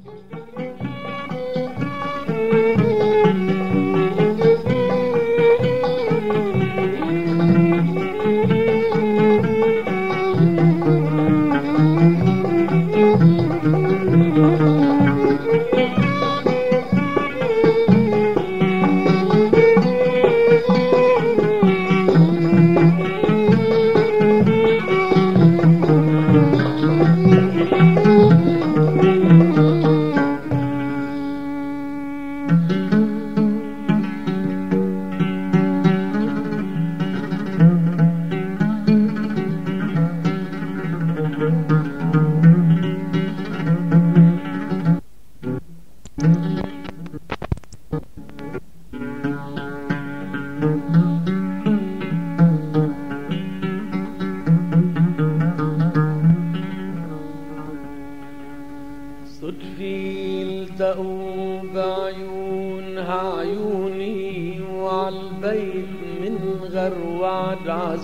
صدفي التقوا بعيونها عيوني وعالبيت من غير وعد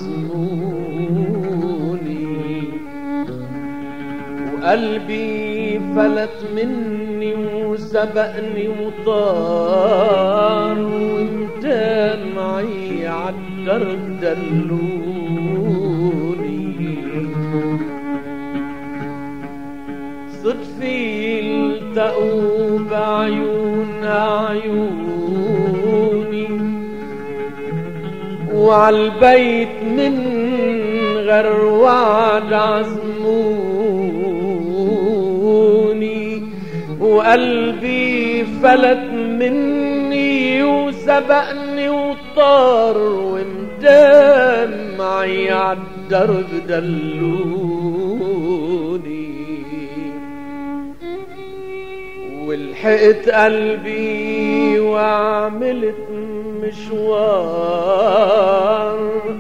عزموني وقلبي فلت مني وسبقني وطار وانتان معي عالدرب دلوني صدفي التقوا بعيونها عيوني وعالبيت من غير وعد عزموني وقلبي فلت مني وسبقني وطار ومدام معي عالدرب دلوني ولحقت قلبي وعملت مشوار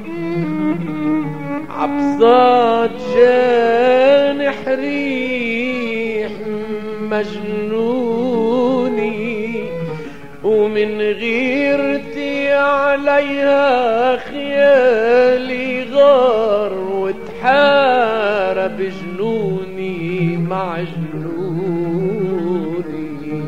عبصات جانح ريح مجنوني ومن غيرتي عليها خيالي غار وتحارب جنوني مع جنوني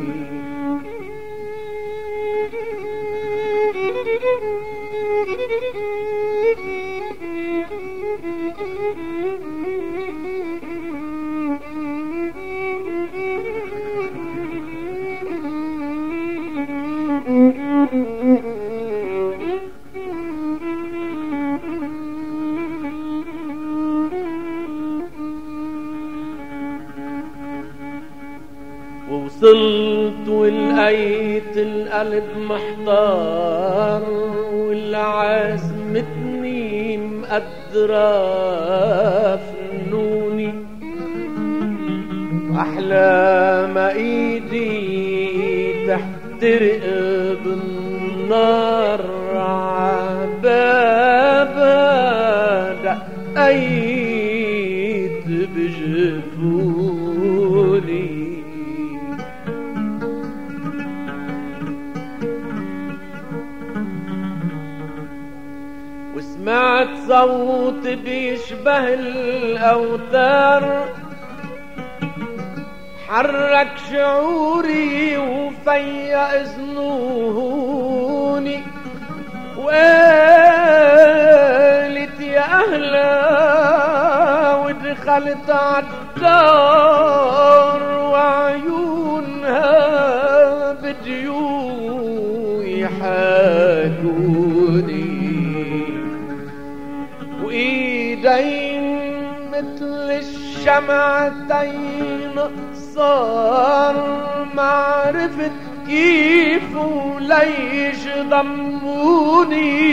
وصلت ولقيت القلب محتار والعازمتني مقدرة فنوني أحلى ما إيدي تحترق بالنار عبابة دقيت بجفوني وسمعت صوت بيشبه الأوتار حرك شعوري وفيا ذنوني وقالت يا أهلا ودخلت عالدار وعيونها بديو يحاكوني وإيدين مثل الشمعتين صار معرفت كيف وليش ضموني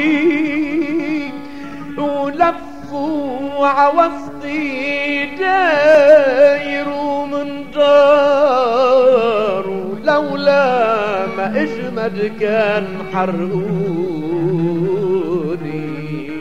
ولفوا عوسطي دايروا من دار ولولا ما اجمد كان حرقوني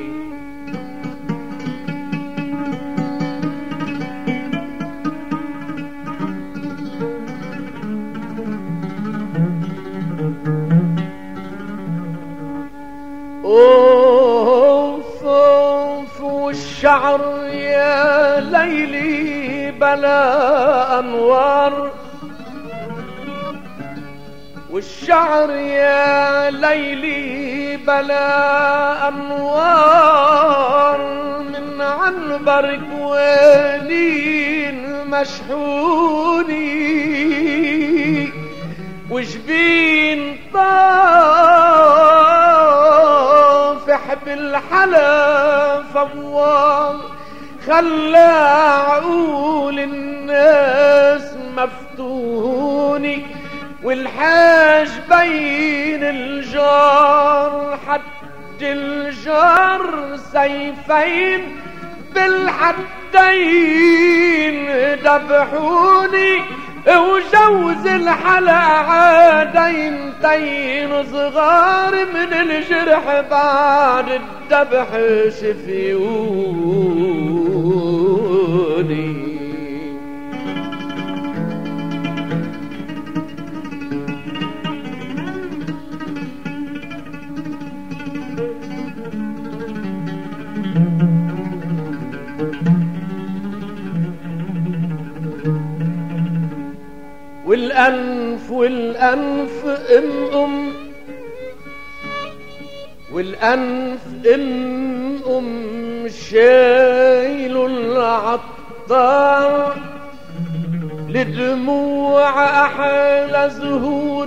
اوف اوف والشعر يا ليلي بلا انوار والشعر يا ليلي بلا أنوار من عنبر كوالين مشحوني وجبين طافح بالحلا فوار خلى عقول الناس مفتوني والحاج بين الجار حد الجار سيفين بالحدين ذبحوني وجوز الحلا عادين تين صغار من الجرح بعد الذبح شفيوني والأنف والأنف شايل العطار لدموع أحلى زهور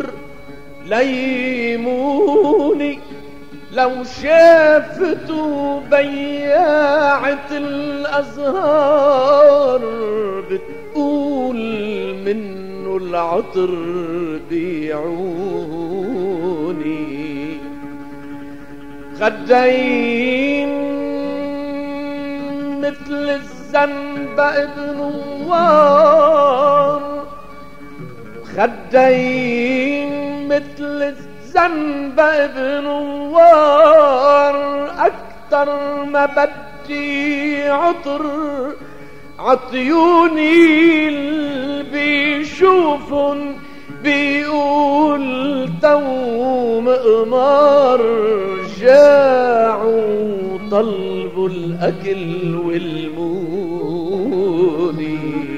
ليموني لو شافته بياعة الأزهار بتقول منه العطر بيعوني خدين مثل الزنبق بنوار خدين مثل الزنبق بنوار أكتر ما بدي عطر عطيوني اللي بيشوفن بيقول تو مقمار جاعوا طلبوا الأكل والموني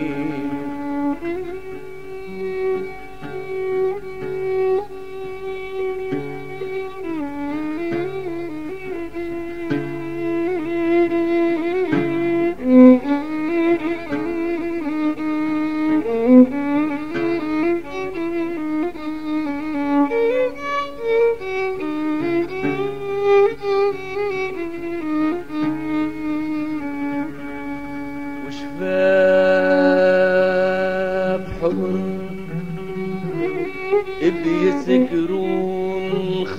بيسكرون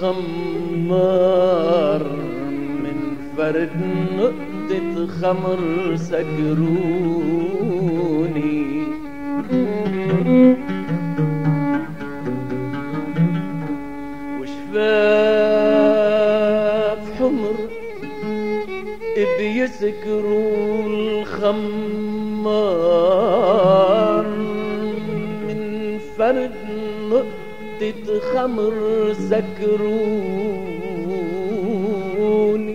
الخمار من فرد نقطة خمر سكروني وشفاف حمر بيسكرون الخمار من فرد نقطة خمر سكروني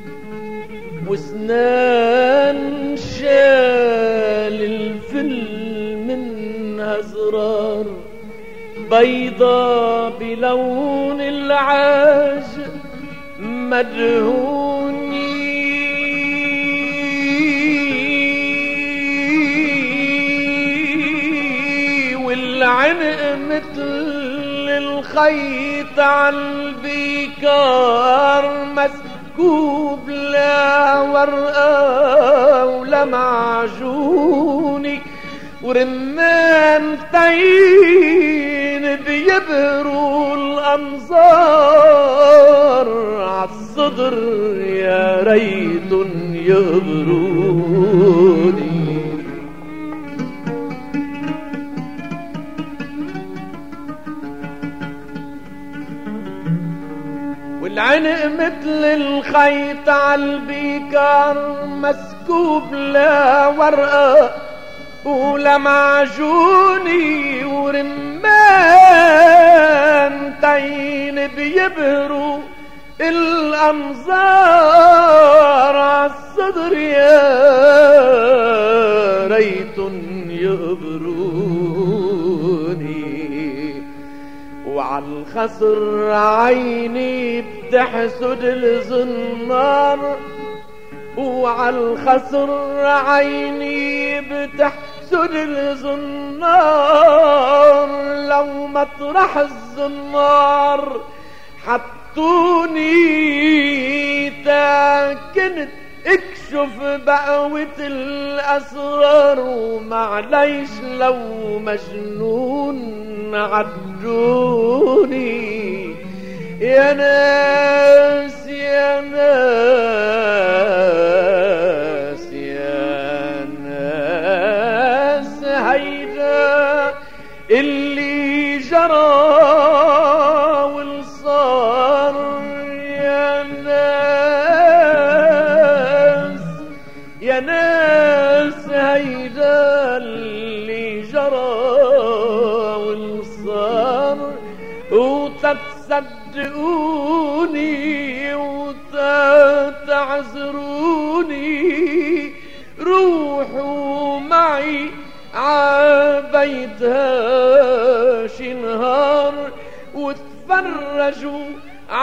وسنان شال الفل منها زرار بيضا بلون العاج مدهوني والعنق مثل الخيط عالبيكار مسكوب لا ورقة ولا معجوني ورمان تين بيبهروا الأنظار عالصدر يا ريت يبروني والعنق مثل الخيط عالبيكار مسكوب لا ورقة ولا معجوني ورمان تين بيبهروا الأنظار عالصدر يا ريت يبروني وعالخصر عيني بتحسد الزنار، وعالخصر عيني بتحسد الزنار. لو مطرح الزنار حطوني كنت اكشف بقوة الاسرار، ومعليش لو مجنون عدوني. يا ناس يا ناس يا ناس، هيدا اللي جرى والصار. يا ناس يا ناس، هيدا اللي جرى والصار. وتتصدقوني وتعذروني، روحوا معي عبيتها شي نهار، وتفرجوا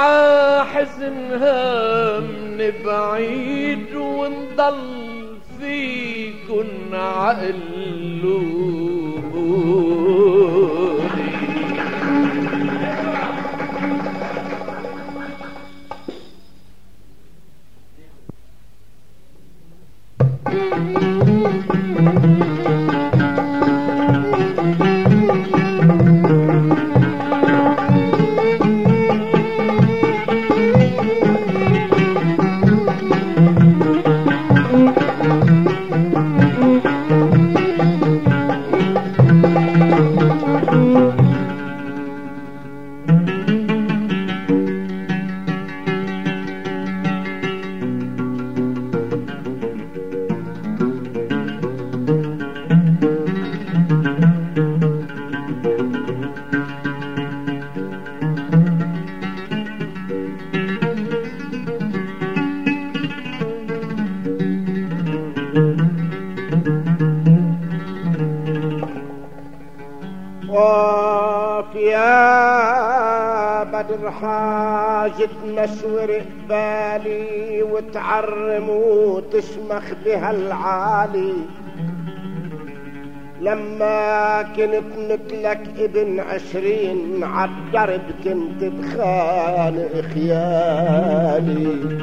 عحزنها من بعيد، ونضل فيكن عقلوني. يا بدر حاجة مشور قبالي، وتعرم وتشمخ بها العالي. لما كنت مثلك ابن 20 عالدرب كنت بخانق خيالي.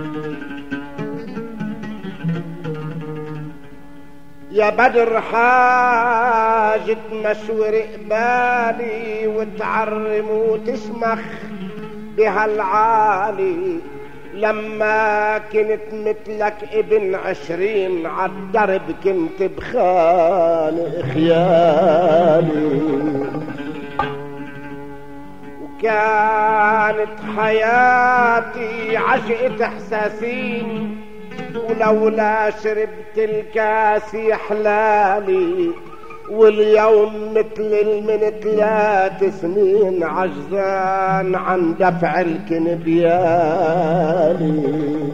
يا بدر حاجة مشور قبالي، وتعرم وتشمخ بها العالي. لما كنت مثلك ابن 20 عالدرب كنت بخانق خيالي. وكانت حياتي عشقة احساسين، ولولا شربت الكاس يحلالي. واليوم مثل من 3 سنين عجزان عن دفع الكنبيالي.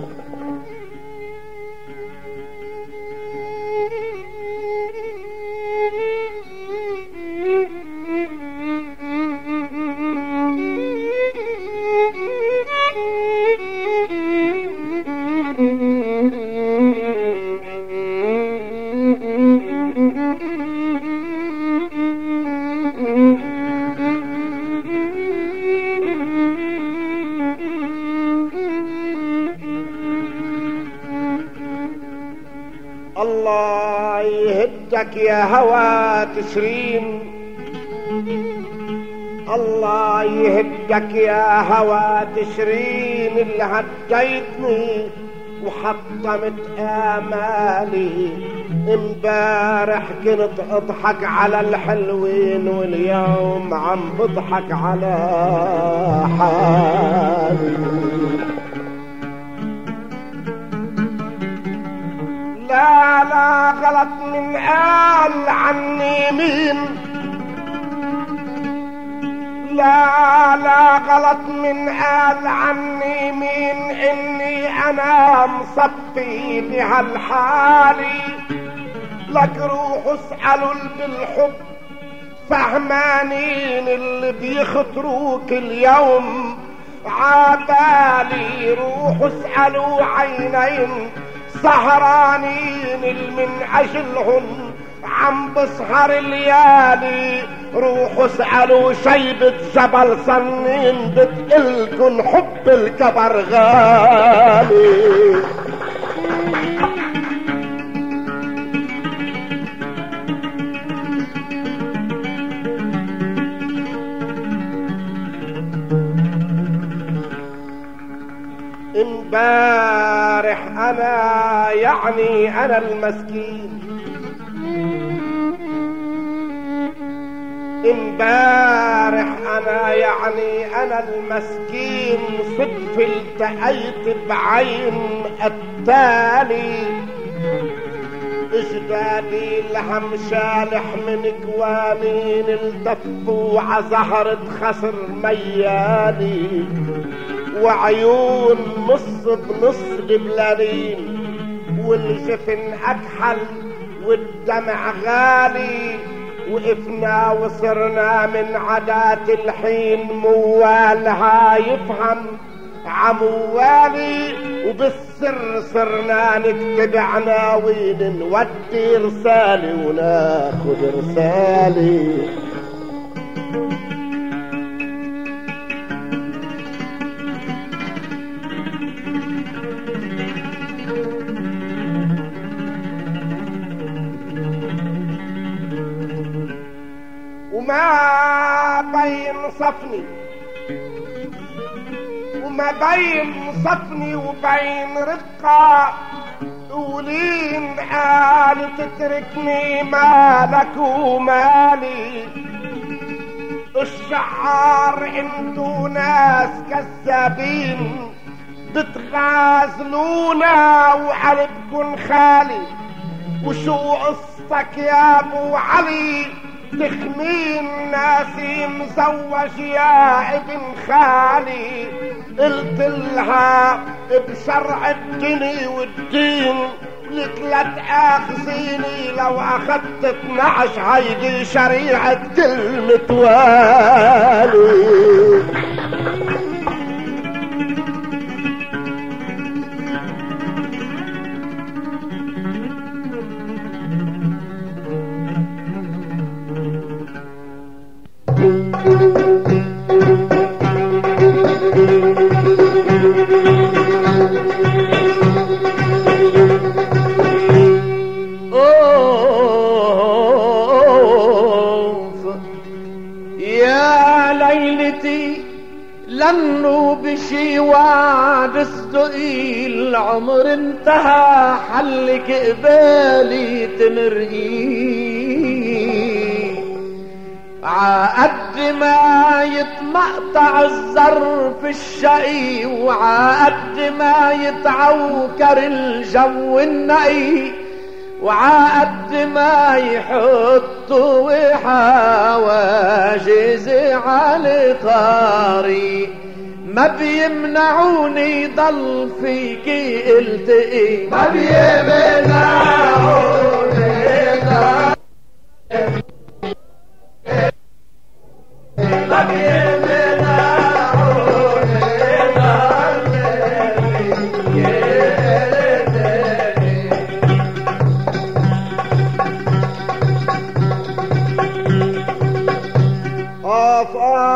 الله يهدك يا هوى تشرين، الله يهدك يا هوى تشرين، اللي هديتني وحطمت آمالي. امبارح كنت اضحك على الحلوين، واليوم عم بضحك على حالي. لا لا غلط من قال عني مين، لا لا غلط من قال عني مين، اني انا مصفي بهالحالي. لك روحوا اسألوا بالحب فهمانين اللي بيخطروك اليوم عبالي، روحوا اسألوا عينين سهرانين اللي من اجلهم عم بسهر الليالي، روحوا اسألوا شيبة جبل صنين بتقلكن حب الكبر غالي. امبارح انا يعني انا المسكين، امبارح انا يعني انا المسكين، صدف التقيت بعين التالي، اجدادي الهم شالح من قوانين التفوا عزهرة خسر ميالي، وعيون نص بنص ببلالين، والجفن اكحل والدمع غالي، وقفنا وصرنا من عادات الحين موالها يفهم عموالي، وبالسر صرنا نكتب عناوين نودي رسالي وناخد رسالي. وما بين صفني وما بين صفني وبين رقة ولين قال تتركني مالك ومالي، الشعار انتو ناس كذابين بتغازلونا وقلبكن خالي، وشو قصتك يا ابو علي تخمين ناسي مزوج يا ابن خالي، قلت لها بشرع الدنيا والدين لك لا تاخذيني لو اخذت 12 هيدي شريعة كلمة والي. يا ليلتي لانه بشي وعد استقي العمر انتهى، حلك قبالي تمرقي عقد ما يتمقطع الظرف الشقي، وعقد ما يتعوكر الجو النقي، وعقد ما يحطوا حواجز على طاري، ما بيمنعوني ضل فيكي التقي، ما بيمنعوني ضل ما بيمنعوني ضل آف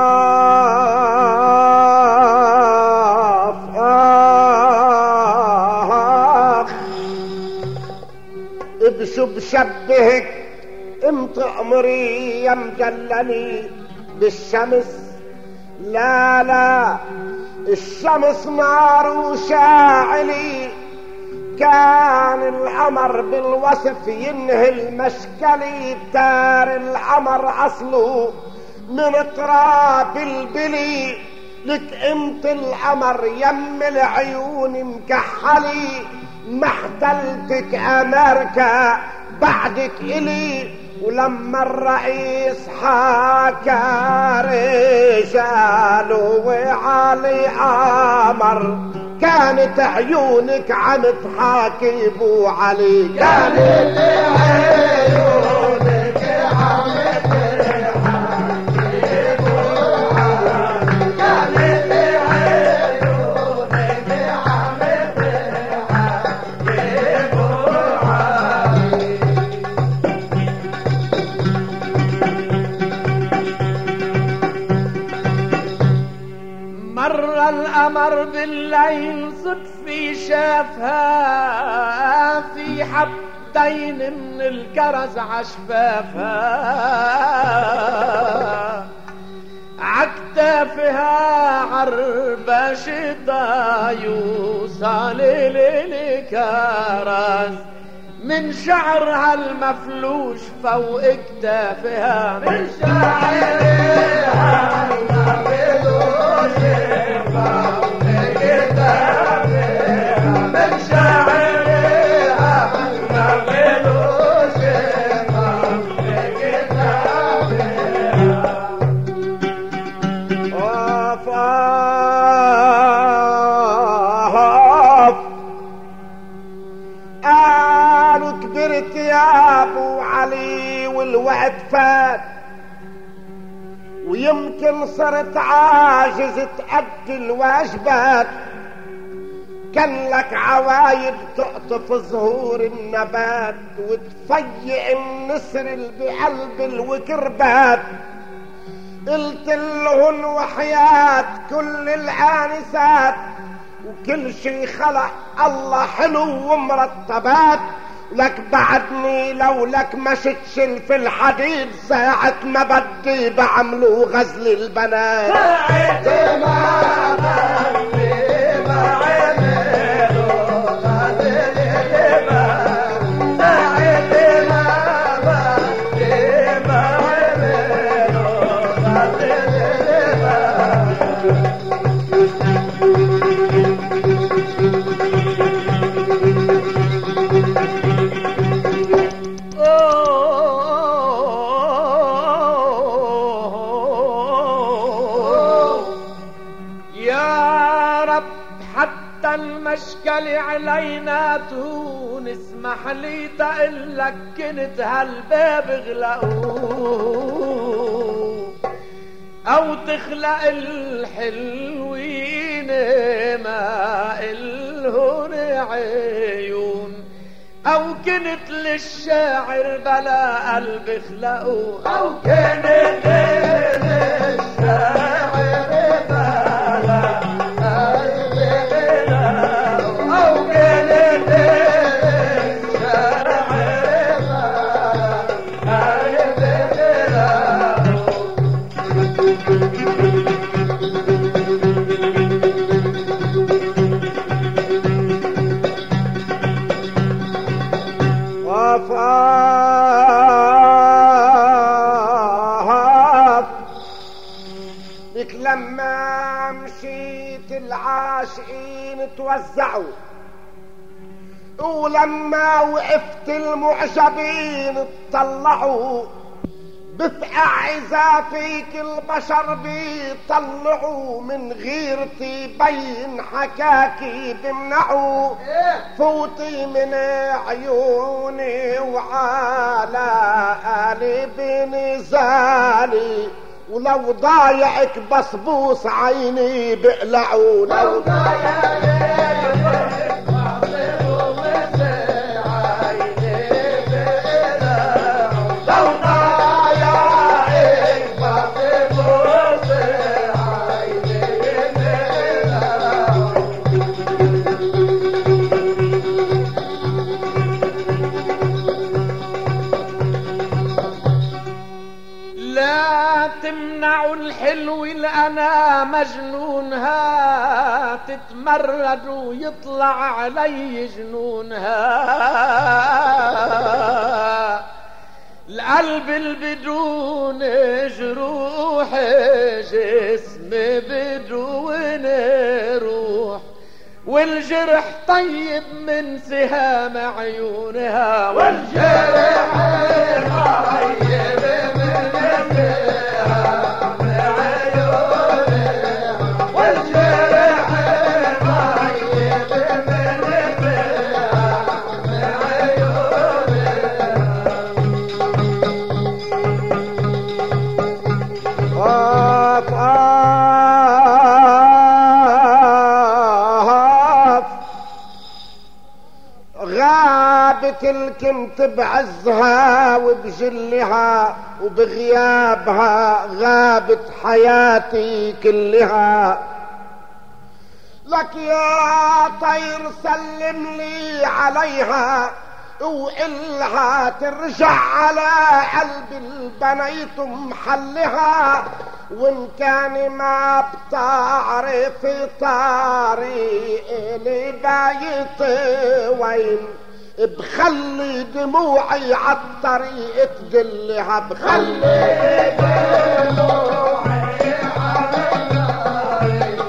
بشو بشبهك امت عمري يا مجلني بالشمس، لا لا الشمس نار وشاعلي، كان القمر بالوصف ينهي المشكلي، تار القمر اصله من تراب البلي، لك امت القمر يم العيون مكحلي، محتلتك امريكا بعدك الي، ولما الرئيس حكى رجاله وعلي امر، كانت عيونك عم تحاكي ابو علي، كانت عيونك عم تحاكي الليل صدفي شافها في حبتين من الكرز عشفافها عكتافها عربشتها يوصل للكرز من شعرها المفلوش فوق اكتافها من شعرها المفلوش فوق اكتافها من شعرها المفلوش فوق اكتافها قالوا كبرت يا ابو علي والوقت فات ويمكن صرت عاجز تأدي الواجبات كان لك عوايد تقطف ظهور النبات وتفيق النسر اللي بقلب الوكربات قلت لهن وحياة كل الآنسات وكل شي خلق الله حلو ومرتبات لك بعدني لو لك ما شتشل في الحديد ساعة ما بدي بعملوا غزل البنات ساعة ما بدي بعملوا غزل البنات ساعة ما بدي بعملوا غزل المشكل علينا تهون اسمح لي تقلك كنت هالباب اغلقوه او تخلق الحلوين ما الهون عيون او كنت للشاعر بلا قلب اخلقوه او كنت للشاعر بلا لك لما مشيت العاشقين توزعوا ولما وقفت المعجبين اطلعوا بفقع عزافيك البشر بيطلعوا من غيرتي بين حكاكي بمنعوا فوتي من عيوني وعلى قلبي نزالي ولو ضايعك بصبوص عيني بقلعوا لو ضايعك بصبوص عيني بقلعوا لو ضايعك بصبوص عيني بقلعوا لا تمنعوا الحلو لأنا مجنونها تتمرد ويطلع علي جنونها القلب البدون جروح جسم بدون روح والجرح طيب من سهام عيونها والجرح طيب من سهام عيونها والجرح طيب من سهام عيونها غابت الكنت بعزها وبجلها وبغيابها غابت حياتي كلها لك يا طير سلم لي عليها وقلها ترجع على قلب البنيت محلها، وان كان ما بتعرف طريق لبايت وين بخلي دموعي عالطريق تدلها، بخلي دموعي عالطريق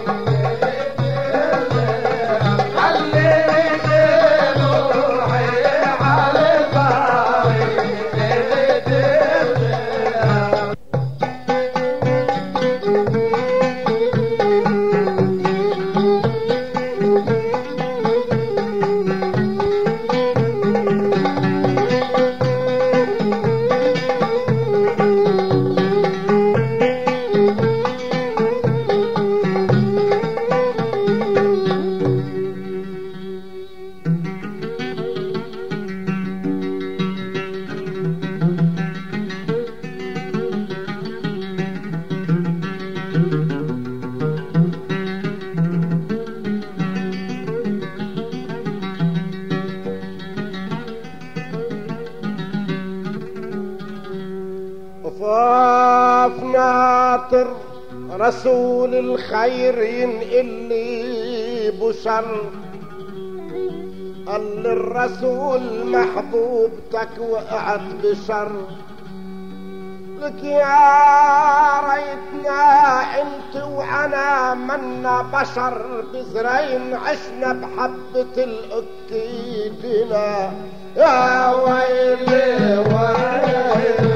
وفاف ناطر رسول الخير ينقل لي بشر، قال للرسول محبوبتك وقعت بشر، لك يا ريتنا انت وانا منا بشر، بزرين عشنا بحبة الاكيدنا، يا ويلي ويلي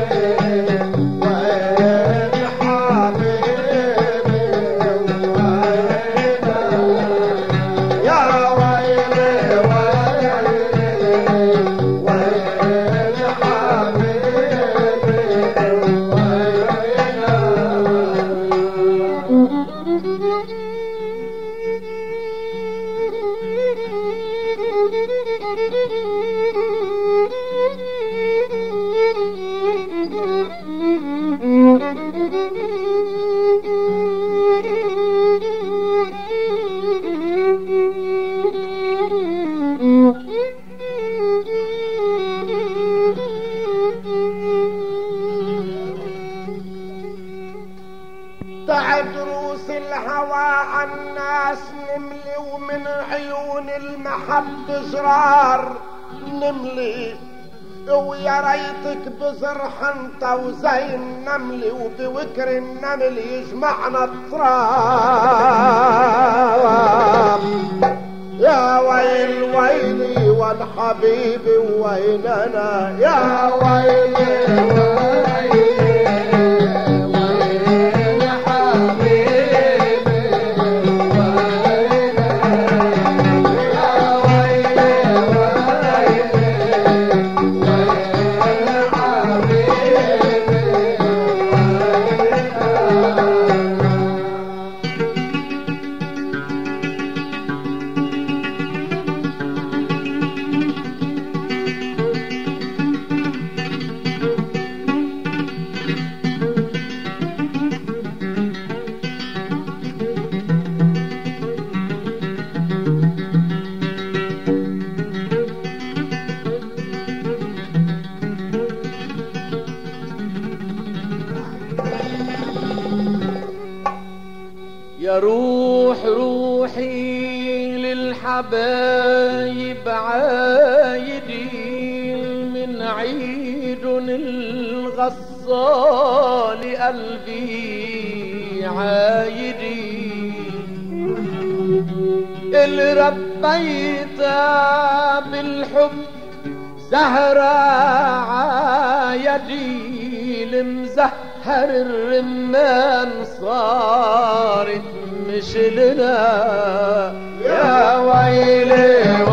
تعد روس الهوى عالناس نملي، ومن عيون المحب زرار نملي، ويا ريتك بزر حنطة وزي النمل، وبوكر النمل يجمعنا التراب، يا ويل ويلي والحبيب ويننا، يا ويلي ويلي يا روح روحي للحبايب عايدين، من عيد الغصال قلبي عايدين، اللي ربيتها بالحب زهرة عايدي، المزهر الرمان صارت مش لنا، يا ويلي